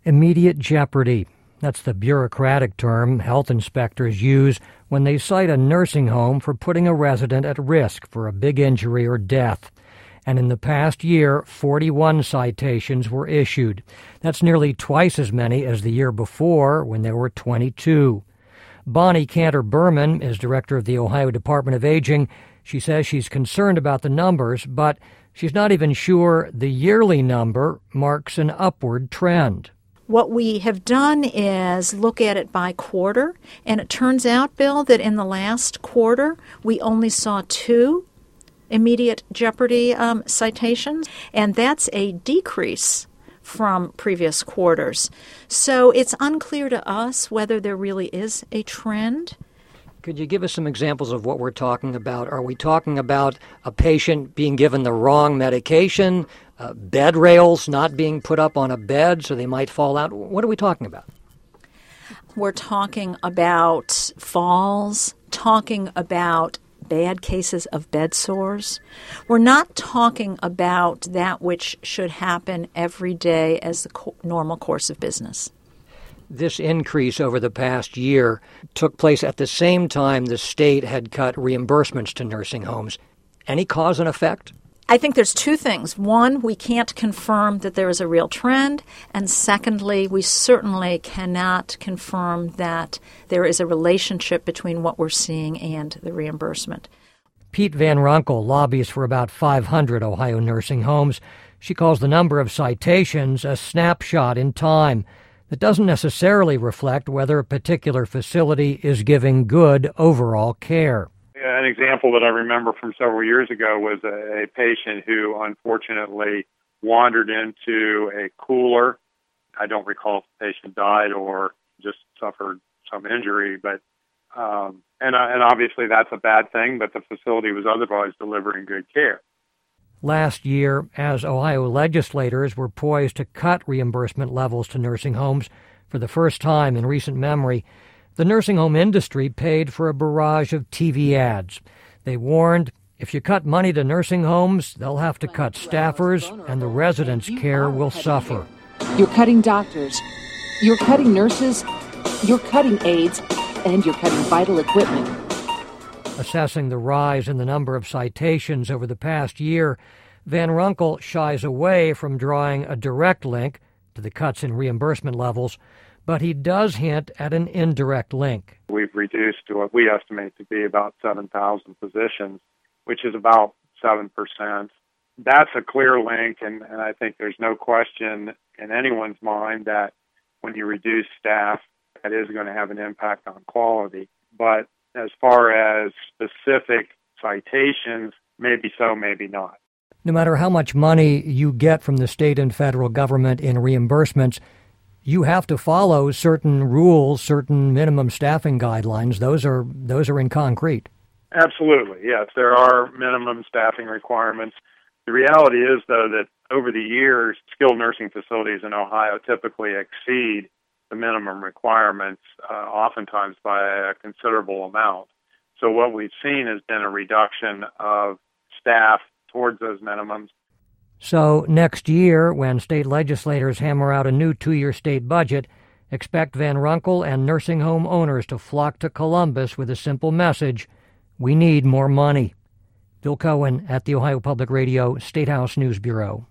Immediate jeopardy. That's the bureaucratic term health inspectors use when they cite a nursing home for putting a resident at risk for a big injury or death. And in the past year, 41 citations were issued. That's nearly twice as many as the year before, when there were 22. Bonnie Cantor-Berman is director of the Ohio Department of Aging. She says she's concerned about the numbers, but she's not even sure the yearly number marks an upward trend. What we have done is look at it by quarter, and it turns out, Bill, that in the last quarter, we only saw 2 immediate jeopardy citations, and that's a decrease from previous quarters. So it's unclear to us whether there really is a trend. Could you give us some examples of what we're talking about? Are we talking about a patient being given the wrong medication, bed rails not being put up on a bed so they might fall out? What are we talking about? We're talking about falls, talking about bad cases of bed sores. We're not talking about that which should happen every day as the normal course of business. This increase over the past year took place at the same time the state had cut reimbursements to nursing homes. Any cause and effect? I think there's 2 things. One, we can't confirm that there is a real trend. And secondly, we certainly cannot confirm that there is a relationship between what we're seeing and the reimbursement. Pete Van Runkel lobbies for about 500 Ohio nursing homes. She calls the number of citations a snapshot in time that doesn't necessarily reflect whether a particular facility is giving good overall care. An example that I remember from several years ago was a patient who unfortunately wandered into a cooler. I don't recall if the patient died or just suffered some injury, but and obviously that's a bad thing, but the facility was otherwise delivering good care. Last year, as Ohio legislators were poised to cut reimbursement levels to nursing homes for the first time in recent memory, the nursing home industry paid for a barrage of TV ads. They warned, if you cut money to nursing homes, they'll have to cut staffers, and the residents' care will suffer. You're cutting doctors, you're cutting nurses, you're cutting aides, and you're cutting vital equipment. Assessing the rise in the number of citations over the past year, Van Runkel shies away from drawing a direct link to the cuts in reimbursement levels, but he does hint at an indirect link. We've reduced to what we estimate to be about 7,000 positions, which is about 7%. That's a clear link, and I think there's no question in anyone's mind that when you reduce staff, that is going to have an impact on quality. But as far as specific citations, maybe so, maybe not. No matter how much money you get from the state and federal government in reimbursements, you have to follow certain rules, certain minimum staffing guidelines. Those are in concrete. Absolutely, yes. There are minimum staffing requirements. The reality is, though, that over the years, skilled nursing facilities in Ohio typically exceed the minimum requirements, oftentimes by a considerable amount. So what we've seen has been a reduction of staff towards those minimums. So next year, when state legislators hammer out a new 2-year state budget, expect Van Runkel and nursing home owners to flock to Columbus with a simple message: we need more money. Bill Cohen at the Ohio Public Radio State House News Bureau.